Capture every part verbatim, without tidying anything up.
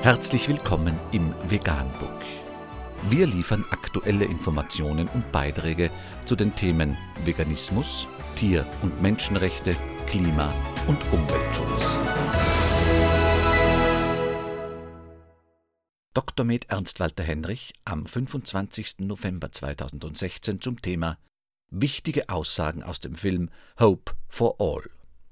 Herzlich willkommen im Veganbook. Wir liefern aktuelle Informationen und Beiträge zu den Themen Veganismus, Tier- und Menschenrechte, Klima- und Umweltschutz. Doktor med Ernst Walter Henrich am fünfundzwanzigsten November zweitausendsechzehn zum Thema Wichtige Aussagen aus dem Film Hope for All.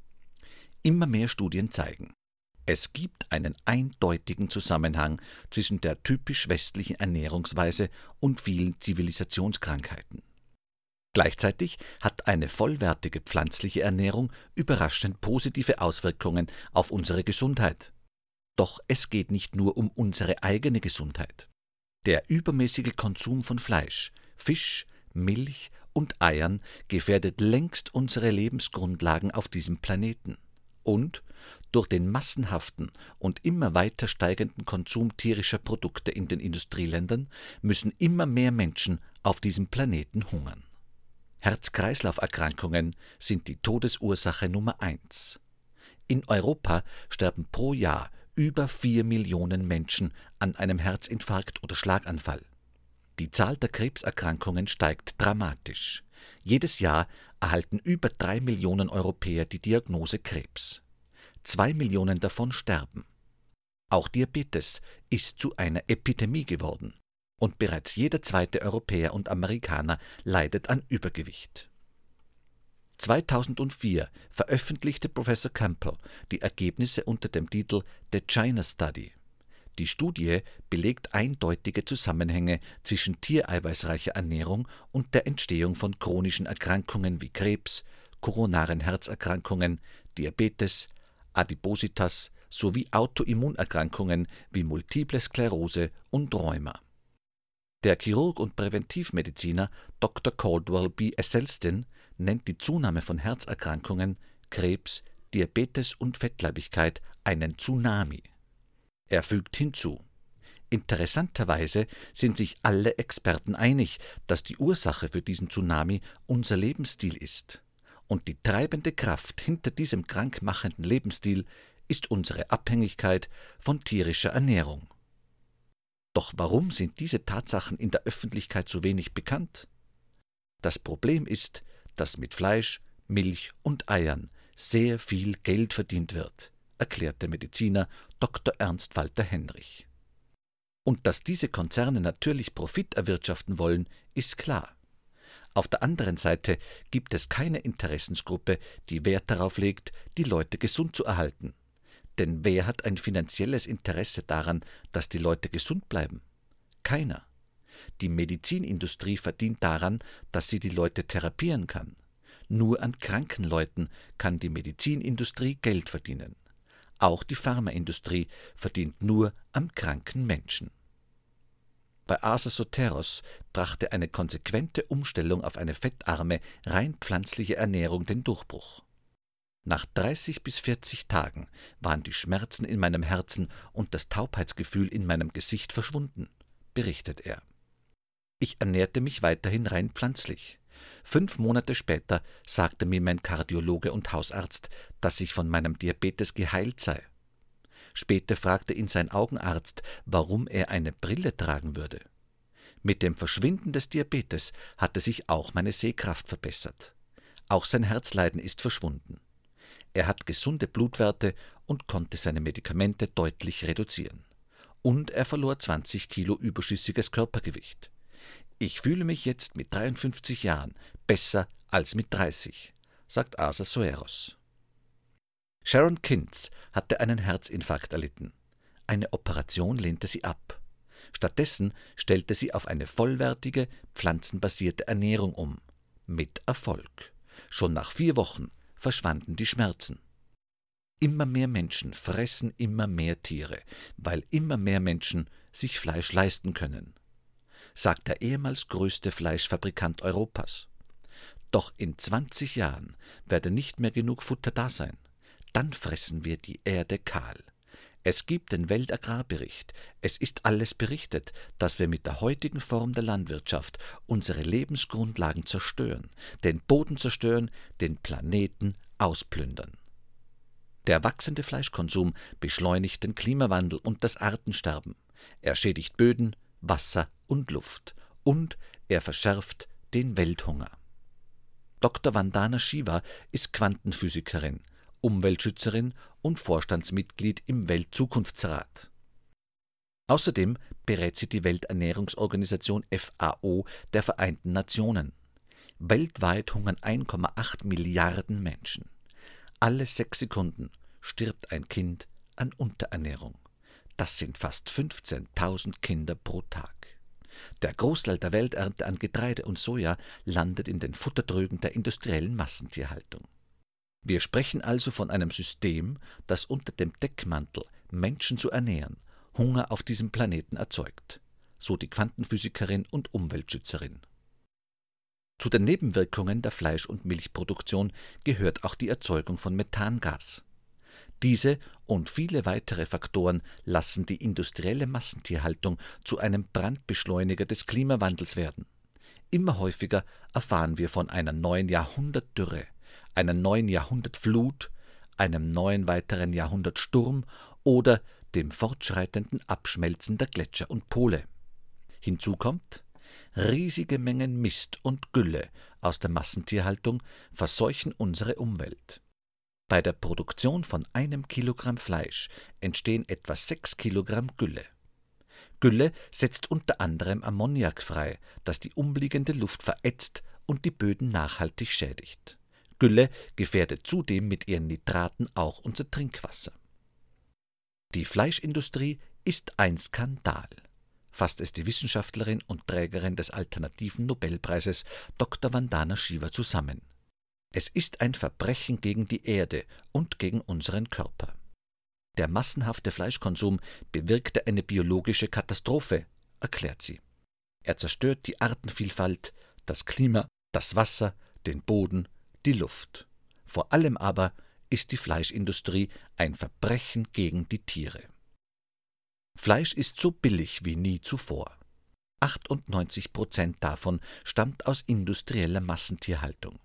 Immer mehr Studien zeigen, es gibt einen eindeutigen Zusammenhang zwischen der typisch westlichen Ernährungsweise und vielen Zivilisationskrankheiten. Gleichzeitig hat eine vollwertige pflanzliche Ernährung überraschend positive Auswirkungen auf unsere Gesundheit. Doch es geht nicht nur um unsere eigene Gesundheit. Der übermäßige Konsum von Fleisch, Fisch, Milch und Eiern gefährdet längst unsere Lebensgrundlagen auf diesem Planeten. Und durch den massenhaften und immer weiter steigenden Konsum tierischer Produkte in den Industrieländern müssen immer mehr Menschen auf diesem Planeten hungern. Herz-Kreislauf-Erkrankungen sind die Todesursache Nummer eins. In Europa sterben pro Jahr über vier Millionen Menschen an einem Herzinfarkt oder Schlaganfall. Die Zahl der Krebserkrankungen steigt dramatisch. Jedes Jahr erhalten über drei Millionen Europäer die Diagnose Krebs. Zwei Millionen davon sterben. Auch Diabetes ist zu einer Epidemie geworden und bereits jeder zweite Europäer und Amerikaner leidet an Übergewicht. zweitausendvier veröffentlichte Professor Campbell die Ergebnisse unter dem Titel The China Study. Die Studie belegt eindeutige Zusammenhänge zwischen tiereiweißreicher Ernährung und der Entstehung von chronischen Erkrankungen wie Krebs, koronaren Herzerkrankungen, Diabetes, Adipositas sowie Autoimmunerkrankungen wie Multiple Sklerose und Rheuma. Der Chirurg und Präventivmediziner Doktor Caldwell B. Esselstyn nennt die Zunahme von Herzerkrankungen, Krebs, Diabetes und Fettleibigkeit einen Tsunami. Er fügt hinzu: Interessanterweise sind sich alle Experten einig, dass die Ursache für diesen Tsunami unser Lebensstil ist. Und die treibende Kraft hinter diesem krankmachenden Lebensstil ist unsere Abhängigkeit von tierischer Ernährung. Doch warum sind diese Tatsachen in der Öffentlichkeit so wenig bekannt? Das Problem ist, dass mit Fleisch, Milch und Eiern sehr viel Geld verdient wird, erklärt der Mediziner Doktor Ernst Walter Henrich. Und dass diese Konzerne natürlich Profit erwirtschaften wollen, ist klar. Auf der anderen Seite gibt es keine Interessensgruppe, die Wert darauf legt, die Leute gesund zu erhalten. Denn wer hat ein finanzielles Interesse daran, dass die Leute gesund bleiben? Keiner. Die Medizinindustrie verdient daran, dass sie die Leute therapieren kann. Nur an kranken Leuten kann die Medizinindustrie Geld verdienen. Auch die Pharmaindustrie verdient nur am kranken Menschen. Bei Asa Soteros brachte eine konsequente Umstellung auf eine fettarme, rein pflanzliche Ernährung den Durchbruch. Nach dreißig bis vierzig Tagen waren die Schmerzen in meinem Herzen und das Taubheitsgefühl in meinem Gesicht verschwunden, berichtet er. Ich ernährte mich weiterhin rein pflanzlich. Fünf Monate später sagte mir mein Kardiologe und Hausarzt, dass ich von meinem Diabetes geheilt sei. Später fragte ihn sein Augenarzt, warum er eine Brille tragen würde. Mit dem Verschwinden des Diabetes hatte sich auch meine Sehkraft verbessert. Auch sein Herzleiden ist verschwunden. Er hat gesunde Blutwerte und konnte seine Medikamente deutlich reduzieren. Und er verlor zwanzig Kilo überschüssiges Körpergewicht. Ich fühle mich jetzt mit dreiundfünfzig Jahren besser als mit dreißig, sagt Asa Soteros. Sharon Kintz hatte einen Herzinfarkt erlitten. Eine Operation lehnte sie ab. Stattdessen stellte sie auf eine vollwertige, pflanzenbasierte Ernährung um. Mit Erfolg. Schon nach vier Wochen verschwanden die Schmerzen. Immer mehr Menschen fressen immer mehr Tiere, weil immer mehr Menschen sich Fleisch leisten können, sagt der ehemals größte Fleischfabrikant Europas. Doch in zwanzig Jahren werde nicht mehr genug Futter da sein. Dann fressen wir die Erde kahl. Es gibt den Weltagrarbericht. Es ist alles berichtet, dass wir mit der heutigen Form der Landwirtschaft unsere Lebensgrundlagen zerstören, den Boden zerstören, den Planeten ausplündern. Der wachsende Fleischkonsum beschleunigt den Klimawandel und das Artensterben. Er schädigt Böden, Wasser und Luft. Und er verschärft den Welthunger. Doktor Vandana Shiva ist Quantenphysikerin, Umweltschützerin und Vorstandsmitglied im Weltzukunftsrat. Außerdem berät sie die Welternährungsorganisation F A O der Vereinten Nationen. Weltweit hungern eins Komma acht Milliarden Menschen. Alle sechs Sekunden stirbt ein Kind an Unterernährung. Das sind fast fünfzehntausend Kinder pro Tag. Der Großteil der Welternte an Getreide und Soja landet in den Futtertrögen der industriellen Massentierhaltung. Wir sprechen also von einem System, das unter dem Deckmantel, Menschen zu ernähren, Hunger auf diesem Planeten erzeugt, so die Quantenphysikerin und Umweltschützerin. Zu den Nebenwirkungen der Fleisch- und Milchproduktion gehört auch die Erzeugung von Methangas. Diese und viele weitere Faktoren lassen die industrielle Massentierhaltung zu einem Brandbeschleuniger des Klimawandels werden. Immer häufiger erfahren wir von einer neuen Jahrhundertdürre, einer neuen Jahrhundertflut, einem neuen weiteren Jahrhundertsturm oder dem fortschreitenden Abschmelzen der Gletscher und Pole. Hinzu kommt, riesige Mengen Mist und Gülle aus der Massentierhaltung verseuchen unsere Umwelt. Bei der Produktion von einem Kilogramm Fleisch entstehen etwa sechs Kilogramm Gülle. Gülle setzt unter anderem Ammoniak frei, das die umliegende Luft verätzt und die Böden nachhaltig schädigt. Gülle gefährdet zudem mit ihren Nitraten auch unser Trinkwasser. Die Fleischindustrie ist ein Skandal, fasst es die Wissenschaftlerin und Trägerin des alternativen Nobelpreises Doktor Vandana Shiva zusammen. Es ist ein Verbrechen gegen die Erde und gegen unseren Körper. Der massenhafte Fleischkonsum bewirkte eine biologische Katastrophe, erklärt sie. Er zerstört die Artenvielfalt, das Klima, das Wasser, den Boden, die Luft. Vor allem aber ist die Fleischindustrie ein Verbrechen gegen die Tiere. Fleisch ist so billig wie nie zuvor. achtundneunzig Prozent davon stammt aus industrieller Massentierhaltung.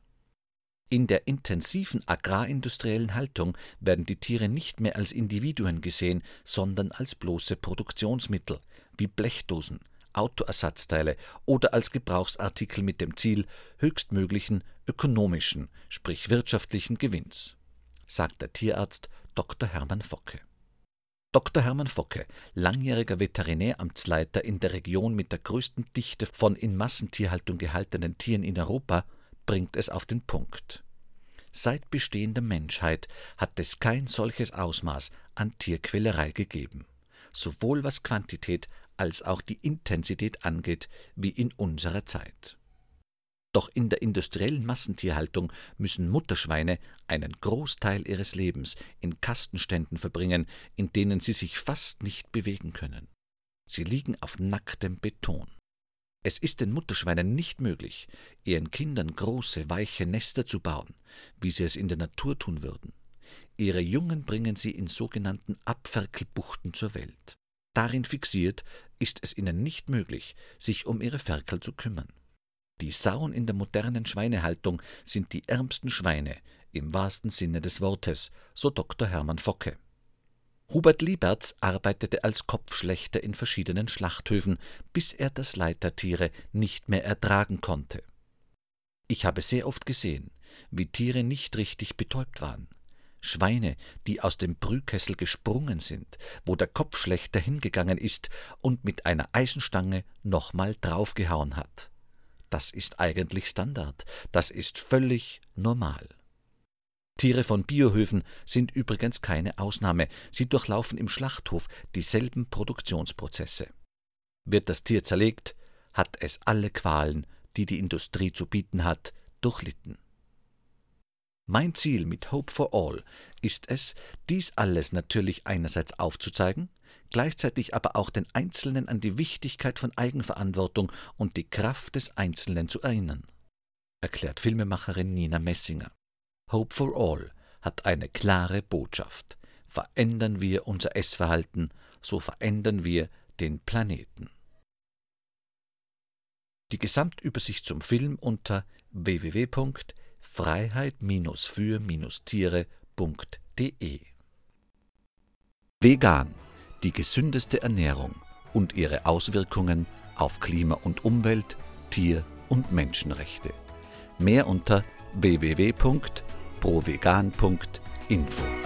In der intensiven agrarindustriellen Haltung werden die Tiere nicht mehr als Individuen gesehen, sondern als bloße Produktionsmittel, wie Blechdosen, Autoersatzteile oder als Gebrauchsartikel mit dem Ziel höchstmöglichen ökonomischen, sprich wirtschaftlichen Gewinns, sagt der Tierarzt Doktor Hermann Focke. Doktor Hermann Focke, langjähriger Veterinäramtsleiter in der Region mit der größten Dichte von in Massentierhaltung gehaltenen Tieren in Europa, bringt es auf den Punkt. Seit Bestehen der Menschheit hat es kein solches Ausmaß an Tierquälerei gegeben, sowohl was Quantität als auch die Intensität angeht, wie in unserer Zeit. Doch in der industriellen Massentierhaltung müssen Mutterschweine einen Großteil ihres Lebens in Kastenständen verbringen, in denen sie sich fast nicht bewegen können. Sie liegen auf nacktem Beton. Es ist den Mutterschweinen nicht möglich, ihren Kindern große, weiche Nester zu bauen, wie sie es in der Natur tun würden. Ihre Jungen bringen sie in sogenannten Abferkelbuchten zur Welt. Darin fixiert, ist es ihnen nicht möglich, sich um ihre Ferkel zu kümmern. Die Sauen in der modernen Schweinehaltung sind die ärmsten Schweine, im wahrsten Sinne des Wortes, so Doktor Hermann Focke. Hubert Liebertz arbeitete als Kopfschlächter in verschiedenen Schlachthöfen, bis er das Leid der Tiere nicht mehr ertragen konnte. Ich habe sehr oft gesehen, wie Tiere nicht richtig betäubt waren. Schweine, die aus dem Brühkessel gesprungen sind, wo der Kopfschlächter hingegangen ist und mit einer Eisenstange nochmal draufgehauen hat. Das ist eigentlich Standard, das ist völlig normal. Tiere von Biohöfen sind übrigens keine Ausnahme. Sie durchlaufen im Schlachthof dieselben Produktionsprozesse. Wird das Tier zerlegt, hat es alle Qualen, die die Industrie zu bieten hat, durchlitten. Mein Ziel mit Hope for All ist es, dies alles natürlich einerseits aufzuzeigen, gleichzeitig aber auch den Einzelnen an die Wichtigkeit von Eigenverantwortung und die Kraft des Einzelnen zu erinnern, erklärt Filmemacherin Nina Messinger. Hope for All hat eine klare Botschaft. Verändern wir unser Essverhalten, so verändern wir den Planeten. Die Gesamtübersicht zum Film unter w w w punkt freiheit Bindestrich für Bindestrich tiere punkt de Vegan, die gesündeste Ernährung und ihre Auswirkungen auf Klima und Umwelt, Tier- und Menschenrechte. Mehr unter w w w punkt provegan punkt info.